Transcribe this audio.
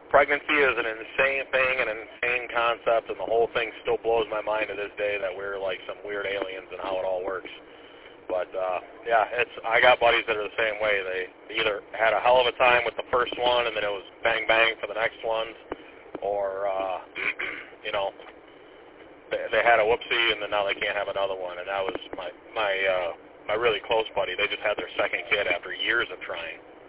pregnancy is an insane thing, an insane concept, and the whole thing still blows my mind to this day that we're like some weird aliens and how it all works. But, yeah, I got buddies that are the same way. They either had a hell of a time with the first one and then it was bang, bang for the next ones, or, you know, they had a whoopsie and then now they can't have another one. And that was my really close buddy. They just had their second kid after years of trying.